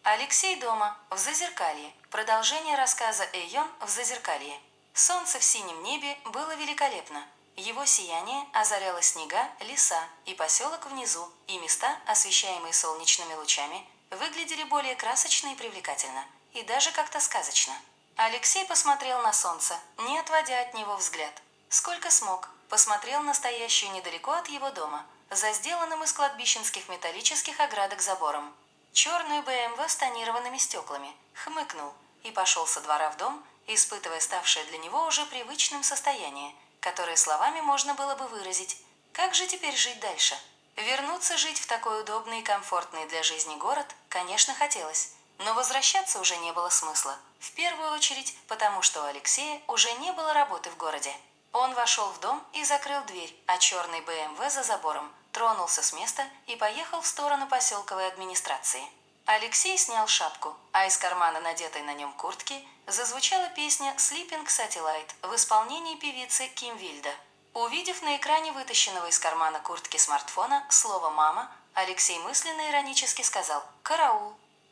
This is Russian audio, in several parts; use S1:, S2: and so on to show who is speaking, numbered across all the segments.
S1: Алексей дома, в Зазеркалье. Продолжение рассказа Эйон в Зазеркалье. Солнце в синем небе было великолепно. Его сияние озаряло снега, леса и поселок внизу, и места, освещаемые солнечными лучами, выглядели более красочно и привлекательно, и даже как-то сказочно. Алексей посмотрел на солнце, не отводя от него взгляд. Сколько смог, посмотрел на стоящую недалеко от его дома, за сделанным из кладбищенских металлических оградок забором. Черную БМВ с тонированными стеклами, хмыкнул и пошел со двора в дом, испытывая ставшее для него уже привычным состояние, которое словами можно было бы выразить. Как же теперь жить дальше? Вернуться жить в такой удобный и комфортный для жизни город, конечно, хотелось, но возвращаться уже не было смысла. В первую очередь, потому что у Алексея уже не было работы в городе. Он вошел в дом и закрыл дверь, а черный БМВ за забором тронулся с места и поехал в сторону поселковой администрации. Алексей снял шапку, а из кармана надетой на нем куртки зазвучала песня «Sleeping Satellite» в исполнении певицы Ким Вильда. Увидев на экране вытащенного из кармана куртки смартфона слово «мама», Алексей мысленно иронически сказал «Караул!»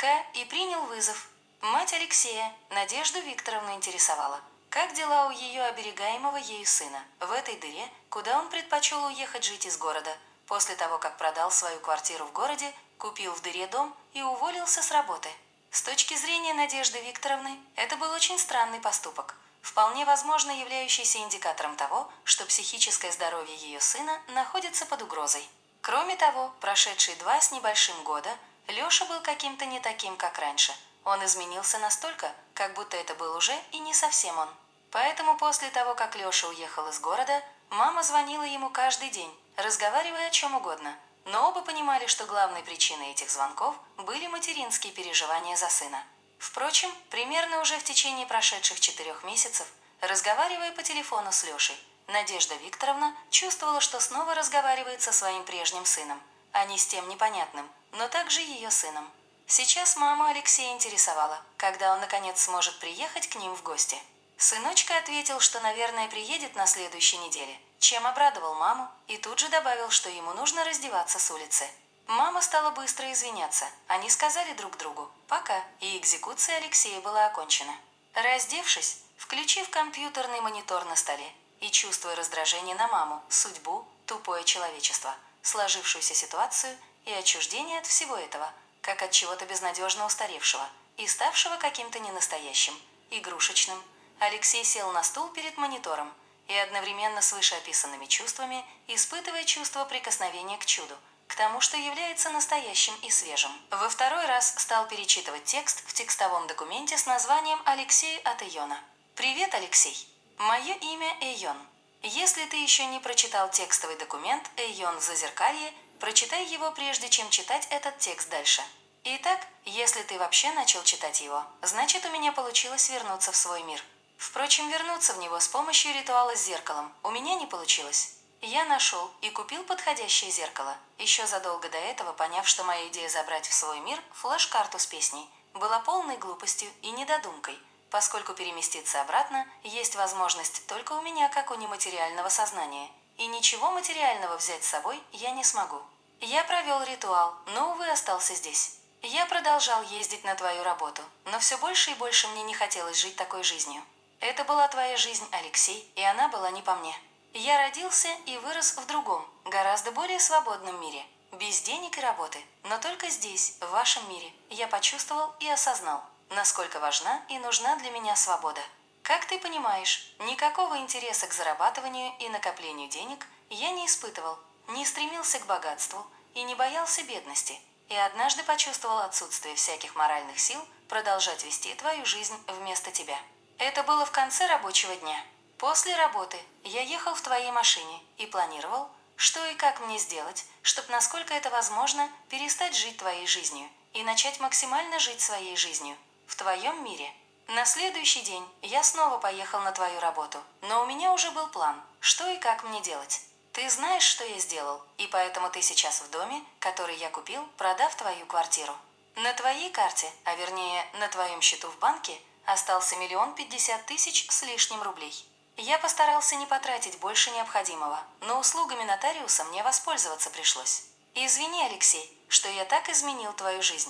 S1: и принял вызов. Мать Алексея, Надежду Викторовну, интересовала, как дела у ее оберегаемого ею сына в этой дыре, куда он предпочел уехать жить из города, после того, как продал свою квартиру в городе, купил в дыре дом и уволился с работы. С точки зрения Надежды Викторовны, это был очень странный поступок, вполне возможно являющийся индикатором того, что психическое здоровье ее сына находится под угрозой. Кроме того, прошедшие 2 с небольшим года, Леша был каким-то не таким, как раньше. Он изменился настолько, как будто это был уже и не совсем он. Поэтому после того, как Леша уехал из города, мама звонила ему каждый день, разговаривая о чем угодно. Но оба понимали, что главной причиной этих звонков были материнские переживания за сына. Впрочем, примерно уже в течение прошедших 4 месяцев, разговаривая по телефону с Лешей, Надежда Викторовна чувствовала, что снова разговаривает со своим прежним сыном, а не с тем непонятным, но также ее сыном. Сейчас маму Алексея интересовало, когда он наконец сможет приехать к ним в гости. Сыночка ответил, что, наверное, приедет на следующей неделе, чем обрадовал маму и тут же добавил, что ему нужно раздеваться с улицы. Мама стала быстро извиняться. Они сказали друг другу «пока», и экзекуция Алексея была окончена. Раздевшись, включив компьютерный монитор на столе и чувствуя раздражение на маму, судьбу, тупое человечество, сложившуюся ситуацию и отчуждение от всего этого, как от чего-то безнадежно устаревшего и ставшего каким-то ненастоящим, игрушечным, Алексей сел на стул перед монитором и одновременно с вышеописанными чувствами, испытывая чувство прикосновения к чуду, к тому, что является настоящим и свежим. Во второй раз стал перечитывать текст в текстовом документе с названием «Алексей от Эйона». «Привет, Алексей. Мое имя Эйон. Если ты еще не прочитал текстовый документ «Эйон в Зазеркалье», прочитай его, прежде чем читать этот текст дальше. Итак, если ты вообще начал читать его, значит, у меня получилось вернуться в свой мир. Впрочем, вернуться в него с помощью ритуала с зеркалом у меня не получилось. Я нашел и купил подходящее зеркало, еще задолго до этого поняв, что моя идея забрать в свой мир флеш-карту с песней была полной глупостью и недодумкой, поскольку переместиться обратно есть возможность только у меня, как у нематериального сознания, и ничего материального взять с собой я не смогу. Я провел ритуал, но, увы, остался здесь. Я продолжал ездить на твою работу, но все больше и больше мне не хотелось жить такой жизнью. Это была твоя жизнь, Алексей, и она была не по мне. Я родился и вырос в другом, гораздо более свободном мире, без денег и работы, но только здесь, в вашем мире, я почувствовал и осознал, насколько важна и нужна для меня свобода. Как ты понимаешь, никакого интереса к зарабатыванию и накоплению денег я не испытывал, не стремился к богатству и не боялся бедности, и однажды почувствовал отсутствие всяких моральных сил продолжать вести твою жизнь вместо тебя. Это было в конце рабочего дня. После работы я ехал в твоей машине и планировал, что и как мне сделать, чтобы, насколько это возможно, перестать жить твоей жизнью и начать максимально жить своей жизнью в твоем мире. На следующий день я снова поехал на твою работу, но у меня уже был план, что и как мне делать. Ты знаешь, что я сделал, и поэтому ты сейчас в доме, который я купил, продав твою квартиру. На твоей карте, а вернее на твоем счету в банке, остался 1 050 000 с лишним рублей. Я постарался не потратить больше необходимого, но услугами нотариуса мне воспользоваться пришлось. Извини, Алексей, что я так изменил твою жизнь.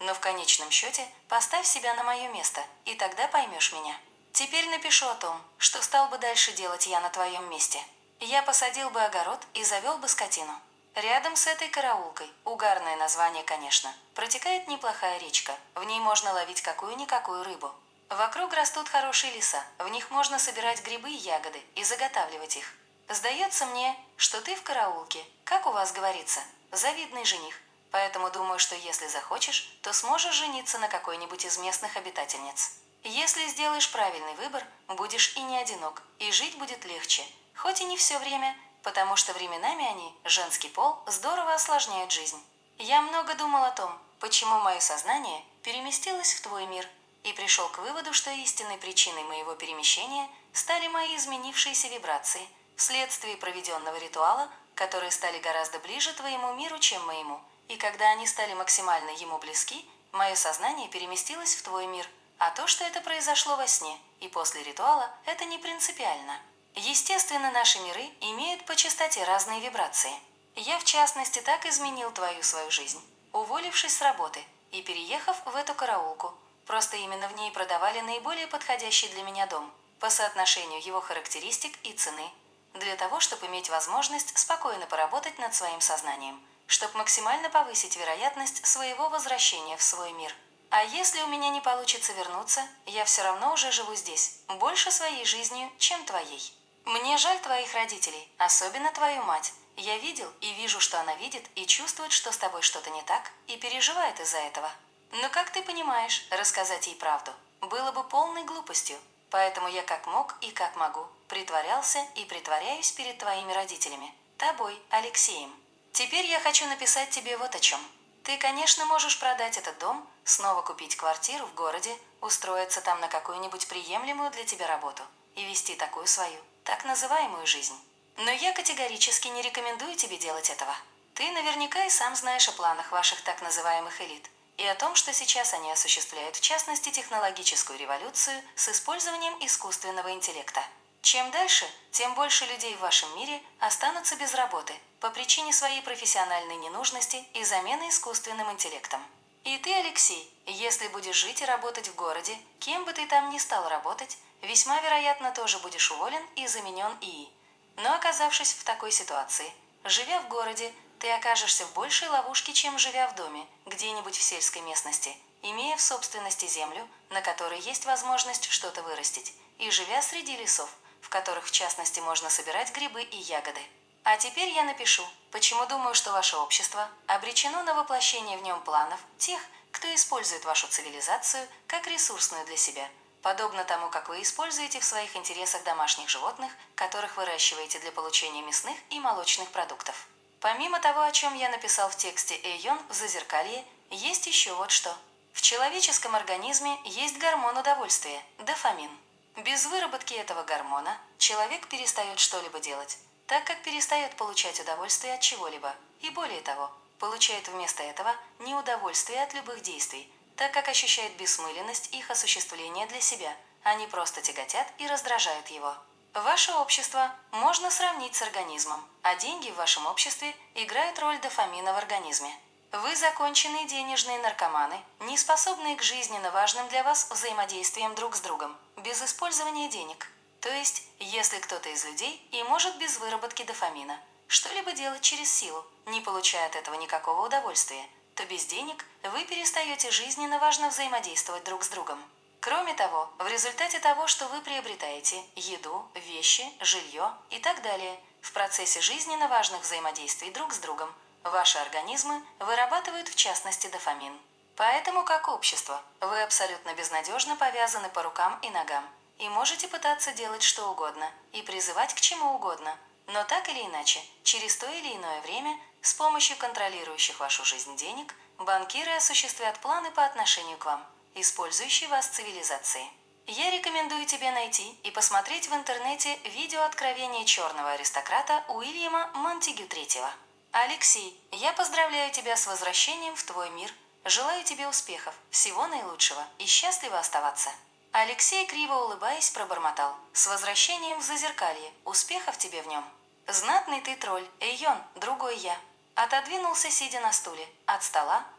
S1: но в конечном счете поставь себя на мое место, и тогда поймешь меня. Теперь напишу о том, что стал бы дальше делать я на твоем месте. Я посадил бы огород и завел бы скотину. Рядом с этой караулкой, угарное название, конечно, протекает неплохая речка, в ней можно ловить какую-никакую рыбу. Вокруг растут хорошие леса, в них можно собирать грибы и ягоды и заготавливать их. Сдается мне, что ты в караулке, как у вас говорится, завидный жених, поэтому думаю, что если захочешь, то сможешь жениться на какой-нибудь из местных обитательниц. Если сделаешь правильный выбор, будешь и не одинок, и жить будет легче, хоть и не все время, потому что временами они, женский пол, здорово осложняют жизнь. Я много думал о том, почему мое сознание переместилось в твой мир, и пришел к выводу, что истинной причиной моего перемещения стали мои изменившиеся вибрации, вследствие проведенного ритуала, которые стали гораздо ближе твоему миру, чем моему, и когда они стали максимально ему близки, мое сознание переместилось в твой мир, а то, что это произошло во сне и после ритуала, это не принципиально. Естественно, наши миры имеют по частоте разные вибрации. Я, в частности, так изменил свою жизнь, уволившись с работы и переехав в эту караулку. Просто именно в ней продавали наиболее подходящий для меня дом по соотношению его характеристик и цены, для того, чтобы иметь возможность спокойно поработать над своим сознанием, чтобы максимально повысить вероятность своего возвращения в свой мир. А если у меня не получится вернуться, я все равно уже живу здесь, больше своей жизнью, чем твоей. Мне жаль твоих родителей, особенно твою мать. Я видел и вижу, что она видит и чувствует, что с тобой что-то не так, и переживает из-за этого. Но, как ты понимаешь, рассказать ей правду было бы полной глупостью, поэтому я как мог и как могу притворялся и притворяюсь перед твоими родителями, тобой, Алексеем. Теперь я хочу написать тебе вот о чем. Ты, конечно, можешь продать этот дом, снова купить квартиру в городе, устроиться там на какую-нибудь приемлемую для тебя работу и вести такую свою, так называемую жизнь. Но я категорически не рекомендую тебе делать этого. Ты наверняка и сам знаешь о планах ваших так называемых элит и о том, что сейчас они осуществляют в частности технологическую революцию с использованием искусственного интеллекта. Чем дальше, тем больше людей в вашем мире останутся без работы по причине своей профессиональной ненужности и замены искусственным интеллектом. И ты, Алексей, если будешь жить и работать в городе, кем бы ты там ни стал работать, весьма вероятно тоже будешь уволен и заменен ИИ. Но оказавшись в такой ситуации, живя в городе, ты окажешься в большей ловушке, чем живя в доме, где-нибудь в сельской местности, имея в собственности землю, на которой есть возможность что-то вырастить, и живя среди лесов, в которых в частности можно собирать грибы и ягоды. А теперь я напишу, почему думаю, что ваше общество обречено на воплощение в нем планов тех, кто использует вашу цивилизацию как ресурсную для себя, подобно тому, как вы используете в своих интересах домашних животных, которых выращиваете для получения мясных и молочных продуктов. Помимо того, о чем я написал в тексте Эйон в «Зазеркалье», есть еще вот что. В человеческом организме есть гормон удовольствия – дофамин. Без выработки этого гормона человек перестает что-либо делать, так как перестает получать удовольствие от чего-либо, и более того, получает вместо этого неудовольствие от любых действий, так как ощущает бессмысленность их осуществления для себя, они просто тяготят и раздражают его. Ваше общество можно сравнить с организмом, а деньги в вашем обществе играют роль дофамина в организме. Вы законченные денежные наркоманы, не способные к жизненно важным для вас взаимодействиям друг с другом, без использования денег. То есть, если кто-то из людей и может без выработки дофамина что-либо делать через силу, не получая от этого никакого удовольствия, то без денег вы перестаете жизненно важно взаимодействовать друг с другом. Кроме того, в результате того, что вы приобретаете еду, вещи, жилье и так далее, в процессе жизненно важных взаимодействий друг с другом, ваши организмы вырабатывают в частности дофамин. Поэтому, как общество, вы абсолютно безнадежно повязаны по рукам и ногам и можете пытаться делать что угодно и призывать к чему угодно, но так или иначе, через то или иное время, с помощью контролирующих вашу жизнь денег, банкиры осуществят планы по отношению к вам, использующей вас цивилизации. Я рекомендую тебе найти и посмотреть в интернете видео откровения черного аристократа Уильяма Монтегю III. Алексей, я поздравляю тебя с возвращением в твой мир, желаю тебе успехов, всего наилучшего и счастливо оставаться. Алексей, криво улыбаясь, пробормотал: «С возвращением в Зазеркалье, успехов тебе в нем». «Знатный ты тролль, Эйон, другой я». Отодвинулся, сидя на стуле, от стола,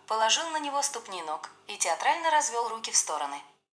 S1: положил на него ступни ног и театрально развел руки в стороны.